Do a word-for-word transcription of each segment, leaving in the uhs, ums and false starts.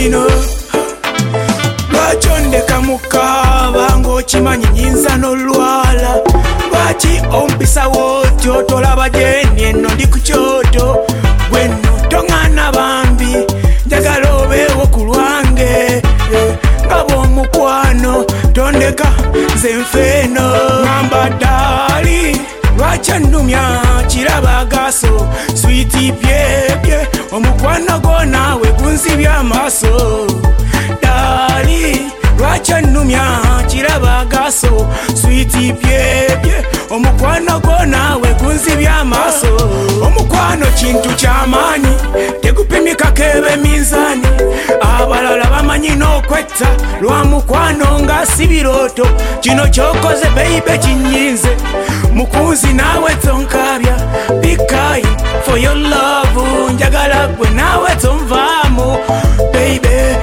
bino lwachondeka mukaba ng'okimanyi nyinza n'olwala lwaki ompisa wotyo tolaba jeni eno ndi ku kyoto gwenno toŋŋaana bambi njagala obeewo ku lwange nga bw'omukwano tondeka nze nfeeno ŋŋamba ddaali lwaki annumya kiraba agaso switi byebye omukwano gwo naawe gunzibya amaaso ddaali lwaki annumya kiraba agaso switi byebye omukwano gwo naawe gunzibya amaaso omukwano kintu ky'amaanyi tegupimikako ebe minzaani abalala bamanyi n'okwetta lwa mukwano nga si birooto kino kyokoze beibe kinyinze mukunzi naawe tonkabya be kind for your love njagala gwe naawe tonvaamu baby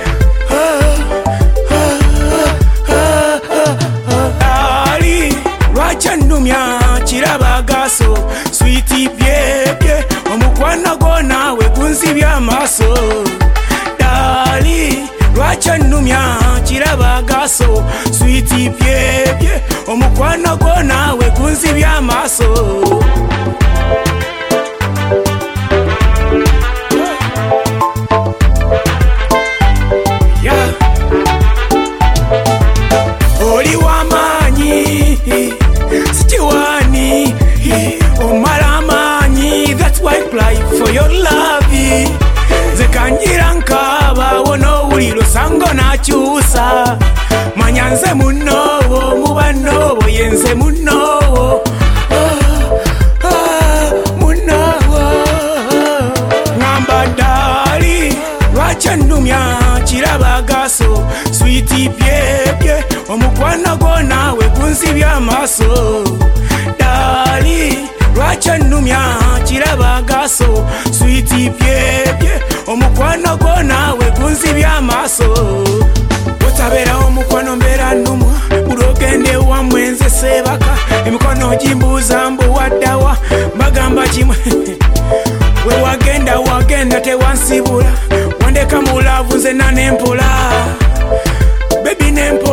ali lwaki annumya kiraba agaso switi byebye omukwano gwo naawe gunzibya amaaso dali lwaki annumya kiraba agaso switi byebye omukwano gwo naawe gunzibya amaaso oli w'amaanyi sikiwaani omala amaanyi that's why I cry for your love nze kanjira nkaabawo n'owuliro sango n'akyusa manya nze munnoowo muba nnoowo ye nze munnoowo munnoowo ŋŋamba ddaali lwaki annumya kiraba agaso switi byebye omukwano gwo naawe gunzibya amaaso ddaali lwaki annumya kiraba agaso switi byebye omukwano gwo naawe gunzibya amaaso bwetabeerawo omukwano mbeera nnumwa buli ogende wammwe nze seebaka emikono gimbuuza mbu waddawa mbagamba kimwe we wagenda wagenda tewansibula wandeka mu laavu nze na nempola bebi nempola